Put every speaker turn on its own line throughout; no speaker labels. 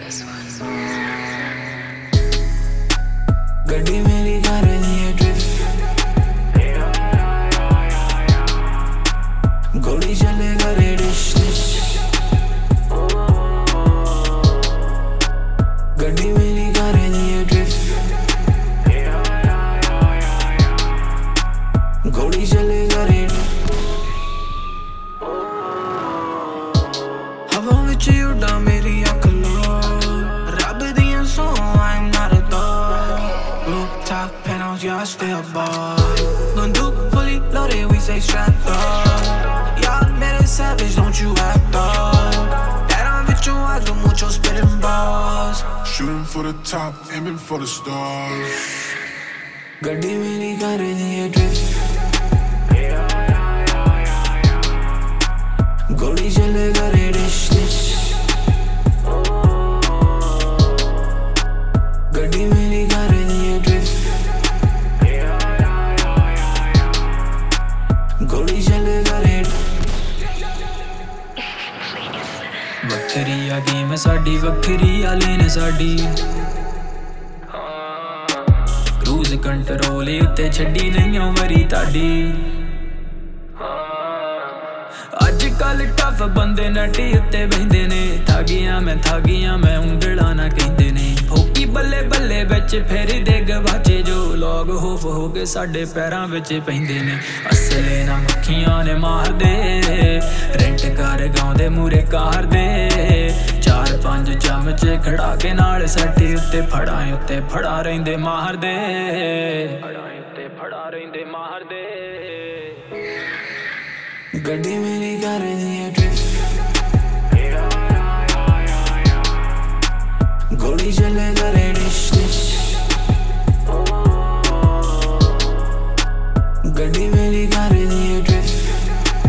गड्डी मेरी कर रही है ड्रिफ्ट, गोली चलेगा रे डिश डिश। गड्डी मेरी कर रही है ड्रिफ्ट, गोली चलेगा रे। हवा विच उड़ा मेरी अख लो, रब दियां सौ I'm not a dog. Rooftop penthouse, yeah I stay above. Bunduk fully loaded, we say strapped up. Y'all made it savage, don't you act up. That I'm with you, I do mucho spitting balls.
Shooting for the top, aiming for the stars.
गड्डी मेरी कर रही है drift, गोली चलेगा रे dish dish. गड्डी मेरी कर रही है ड्रिफ्ट, गोली चलेगा रे।
ਵੱਖਰੀ ਆ ਗੇਮ ਸਾਡੀ, ਵੱਖਰੀ ਆ ਲੇਨ ਸਾਡੀ। ਕਰੂਜ਼ ਕੰਟਰੋਲ ਉੱਤੇ ਛੱਡੀ ਨਹੀਂ ਵਰੀ ਤੁਹਾਡੀ। ਅੱਜ ਕੱਲ ਟਫ ਬੰਦੇ ਨੱਟੀ ਉੱਤੇ ਬਹਿੰਦੇ ਨੇ। ਠਾਗੀਆਂ ਮੈਂ ਉਂਗਲਾਂ ਨਾ ਕਹਿੰਦੇ ਨੇ। ਫੋਕੀ ਬੱਲੇ ਬੱਲੇ ਵਿੱਚ ਫੇਰਦੇ ਗਵਾਚੇ ਜੋ ਲੋਗ ਹੋ ਕੇ ਸਾਡੇ ਪੈਰਾਂ ਵਿੱਚ ਪੈਂਦੇ ਨੇ। ਅਸਲੇ ਨਾ ਮੱਖੀਆਂ ਨੇ ਮਾਰਦੇ, ਰੈਂਟ ਕਰ ਗਾਉਂਦੇ ਮੂਰੇ ਕਾਰ ਦੇ। 4-5 ਚਮਚੇ ਖੜਾ ਕੇ ਨਾਲ ਸੱਟੀ ਉੱਤੇ ਫੜਾ ਰਹਿੰਦੇ ਮਾਰਦੇ।
गड्डी मेरी कर रही है ड्रिफ्ट, गोली चलेगा रे डिश डिश। गड्डी मेरी कर रही है ड्रिफ्ट,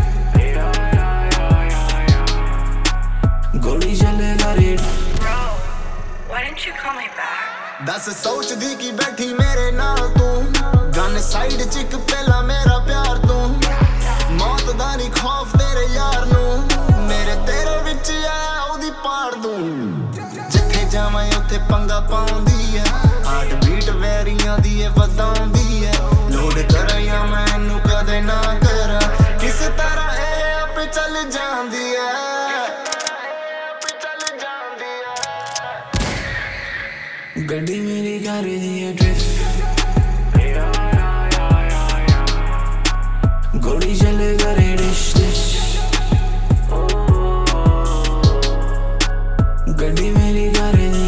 गोली चलेगा रे।
Bro, why didn't you call me back?
दस सोचदी की बैठी मेरे नाल तू, गन साइड च इक पहला मेरा प्यार तू। मौत दा नी खौफ तेरे यार नू, मेरे तेरे विच आया ओदी पाड़ दूं। जिथे जावां उत्थे पंगा पाउंदी है, हार्ट बीट वैरियां दी ए वधाउंदी है। लोड करा या मैनू कदे ना करा, किस तरह ए आपे चल जांदी है।
गड्डी मेरी कर रही है ड्रिफ्ट, गोली चलेगा रे डिश डिश। गड्डी मेरी कर रही